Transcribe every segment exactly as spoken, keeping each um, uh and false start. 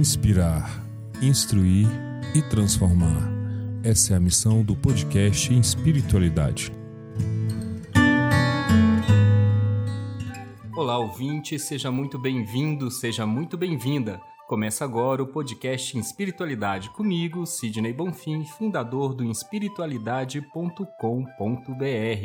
Inspirar, instruir e transformar. Essa é a missão do podcast Espiritualidade. Olá, ouvinte, seja muito bem-vindo, seja muito bem-vinda. Começa agora o podcast Espiritualidade comigo, Sidney Bonfim, fundador do espiritualidade ponto com ponto b r.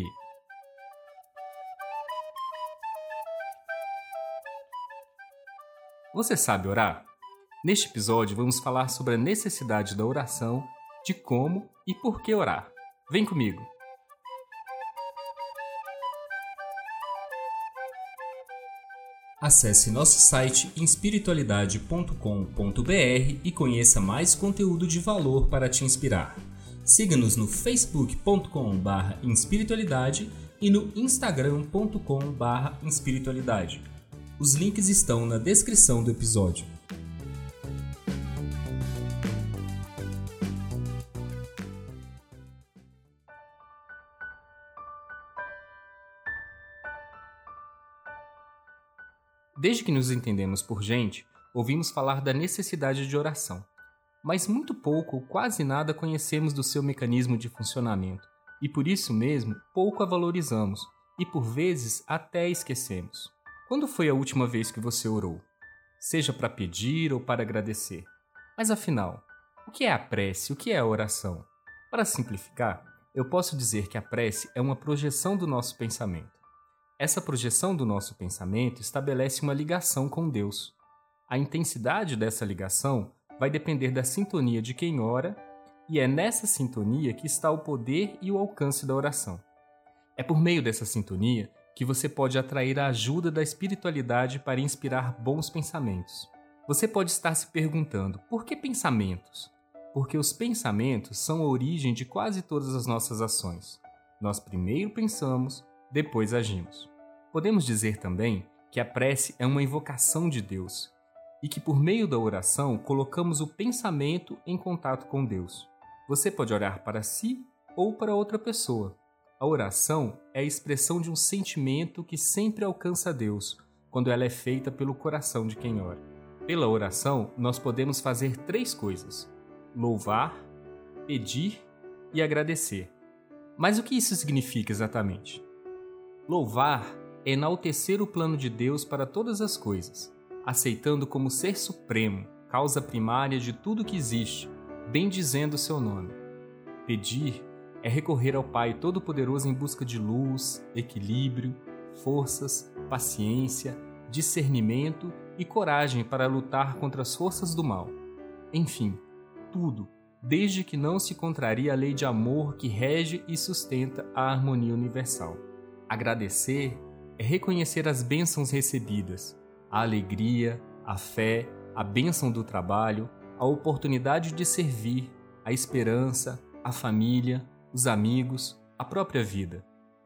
Você sabe orar? Neste episódio vamos falar sobre a necessidade da oração, de como e por que orar. Vem comigo! Acesse nosso site espiritualidade ponto com ponto b r e conheça mais conteúdo de valor para te inspirar. Siga-nos no facebook ponto com barra espiritualidade e no instagram ponto com barra espiritualidade. Os links estão na descrição do episódio. Desde que nos entendemos por gente, ouvimos falar da necessidade de oração, mas muito pouco ou quase nada conhecemos do seu mecanismo de funcionamento e por isso mesmo pouco a valorizamos e por vezes até esquecemos. Quando foi a última vez que você orou? Seja para pedir ou para agradecer. Mas afinal, o que é a prece? O que é a oração? Para simplificar, eu posso dizer que a prece é uma projeção do nosso pensamento. Essa projeção do nosso pensamento estabelece uma ligação com Deus. A intensidade dessa ligação vai depender da sintonia de quem ora, e é nessa sintonia que está o poder e o alcance da oração. É por meio dessa sintonia que você pode atrair a ajuda da espiritualidade para inspirar bons pensamentos. Você pode estar se perguntando, por que pensamentos? Porque os pensamentos são a origem de quase todas as nossas ações. Nós primeiro pensamos, depois agimos. Podemos dizer também que a prece é uma invocação de Deus e que por meio da oração colocamos o pensamento em contato com Deus. Você pode orar para si ou para outra pessoa. A oração é a expressão de um sentimento que sempre alcança Deus quando ela é feita pelo coração de quem ora. Pela oração, nós podemos fazer três coisas: louvar, pedir e agradecer. Mas o que isso significa exatamente? Louvar é enaltecer o plano de Deus para todas as coisas, aceitando como ser supremo, causa primária de tudo que existe, bendizendo o seu nome. Pedir é recorrer ao Pai Todo-Poderoso em busca de luz, equilíbrio, forças, paciência, discernimento e coragem para lutar contra as forças do mal. Enfim, tudo, desde que não se contrarie a lei de amor que rege e sustenta a harmonia universal. Agradecer é reconhecer as bênçãos recebidas, a alegria, a fé, a bênção do trabalho, a oportunidade de servir, a esperança, a família, os amigos, a própria vida.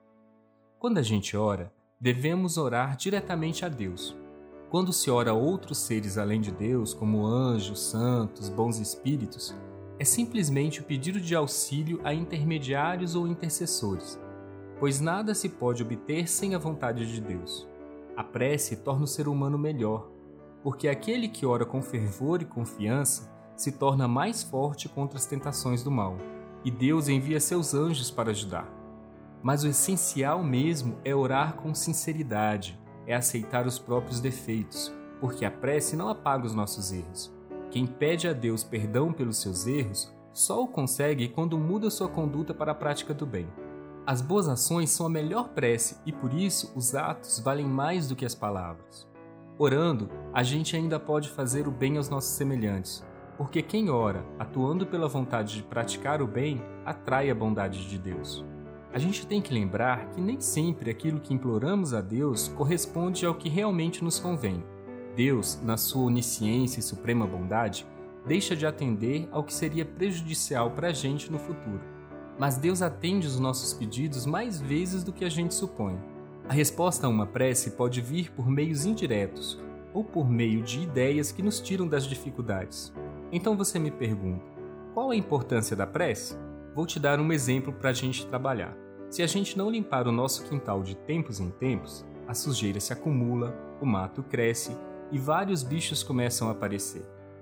Quando a gente ora, devemos orar diretamente a Deus. Quando se ora a outros seres além de Deus, como anjos, santos, bons espíritos, é simplesmente o pedido de auxílio a intermediários ou intercessores, pois nada se pode obter sem a vontade de Deus. A prece torna o ser humano melhor, porque aquele que ora com fervor e confiança se torna mais forte contra as tentações do mal, e Deus envia seus anjos para ajudar. Mas o essencial mesmo é orar com sinceridade, é aceitar os próprios defeitos, porque a prece não apaga os nossos erros. Quem pede a Deus perdão pelos seus erros só o consegue quando muda sua conduta para a prática do bem. As boas ações são a melhor prece e por isso os atos valem mais do que as palavras. Orando, a gente ainda pode fazer o bem aos nossos semelhantes, porque quem ora, atuando pela vontade de praticar o bem, atrai a bondade de Deus. A gente tem que lembrar que nem sempre aquilo que imploramos a Deus corresponde ao que realmente nos convém. Deus, na sua onisciência e suprema bondade, deixa de atender ao que seria prejudicial para a gente no futuro. Mas Deus atende os nossos pedidos mais vezes do que a gente supõe. A resposta a uma prece pode vir por meios indiretos ou por meio de ideias que nos tiram das dificuldades. Então você me pergunta, qual a importância da prece? Vou te dar um exemplo para a gente trabalhar. Se a gente não limpar o nosso quintal de tempos em tempos, a sujeira se acumula, o mato cresce e vários bichos começam a aparecer.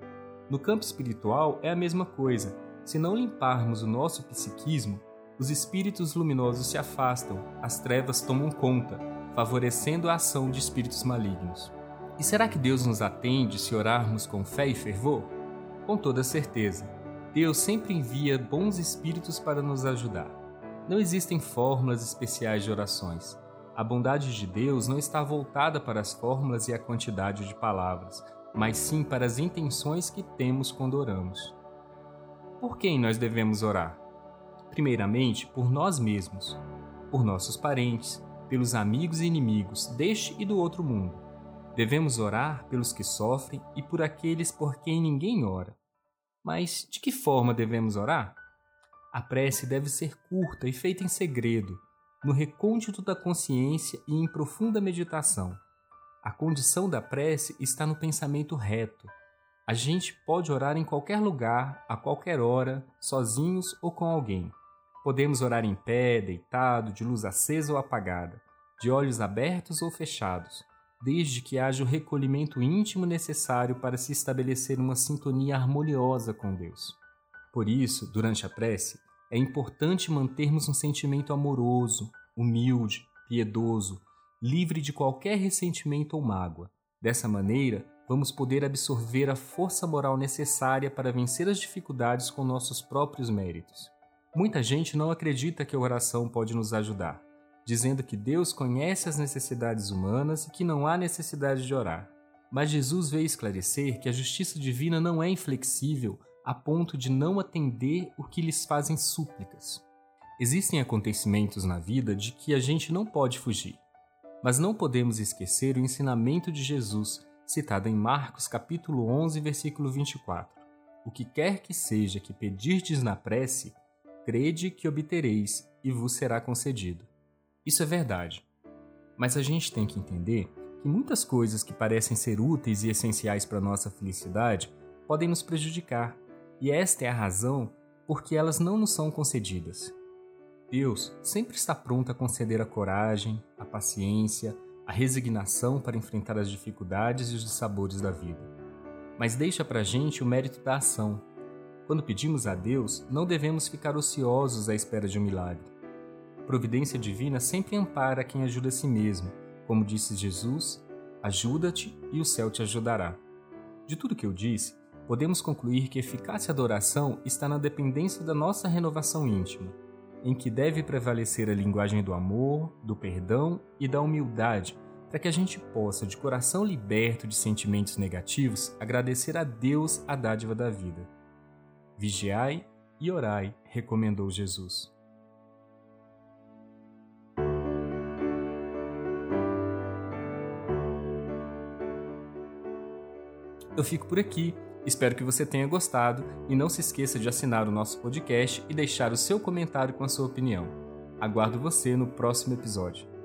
No campo espiritual é a mesma coisa. Se não limparmos o nosso psiquismo, os espíritos luminosos se afastam, as trevas tomam conta, favorecendo a ação de espíritos malignos. E será que Deus nos atende se orarmos com fé e fervor? Com toda certeza. Deus sempre envia bons espíritos para nos ajudar. Não existem fórmulas especiais de orações. A bondade de Deus não está voltada para as fórmulas e a quantidade de palavras, mas sim para as intenções que temos quando oramos. Por quem nós devemos orar? Primeiramente, por nós mesmos, por nossos parentes, pelos amigos e inimigos deste e do outro mundo. Devemos orar pelos que sofrem e por aqueles por quem ninguém ora. Mas de que forma devemos orar? A prece deve ser curta e feita em segredo, no recôndito da consciência e em profunda meditação. A condição da prece está no pensamento reto. A gente pode orar em qualquer lugar, a qualquer hora, sozinhos ou com alguém. Podemos orar em pé, deitado, de luz acesa ou apagada, de olhos abertos ou fechados, desde que haja o recolhimento íntimo necessário para se estabelecer uma sintonia harmoniosa com Deus. Por isso, durante a prece, é importante mantermos um sentimento amoroso, humilde, piedoso, livre de qualquer ressentimento ou mágoa. Dessa maneira, vamos poder absorver a força moral necessária para vencer as dificuldades com nossos próprios méritos. Muita gente não acredita que a oração pode nos ajudar, dizendo que Deus conhece as necessidades humanas e que não há necessidade de orar. Mas Jesus veio esclarecer que a justiça divina não é inflexível a ponto de não atender o que lhes fazem súplicas. Existem acontecimentos na vida de que a gente não pode fugir, mas não podemos esquecer o ensinamento de Jesus, citado em Marcos capítulo onze, versículo vinte e quatro. O que quer que seja que pedirdes na prece, crede que obtereis e vos será concedido. Isso é verdade, mas a gente tem que entender que muitas coisas que parecem ser úteis e essenciais para a nossa felicidade podem nos prejudicar, e esta é a razão por que elas não nos são concedidas. Deus sempre está pronto a conceder a coragem, a paciência, a resignação para enfrentar as dificuldades e os dissabores da vida. Mas deixa para a gente o mérito da ação. Quando pedimos a Deus, não devemos ficar ociosos à espera de um milagre. A providência divina sempre ampara quem ajuda a si mesmo. Como disse Jesus, ajuda-te e o céu te ajudará. De tudo que eu disse, podemos concluir que a eficácia da oração está na dependência da nossa renovação íntima, em que deve prevalecer a linguagem do amor, do perdão e da humildade, para que a gente possa, de coração liberto de sentimentos negativos, agradecer a Deus a dádiva da vida. Vigiai e orai, recomendou Jesus. Eu fico por aqui. Espero que você tenha gostado e não se esqueça de assinar o nosso podcast e deixar o seu comentário com a sua opinião. Aguardo você no próximo episódio.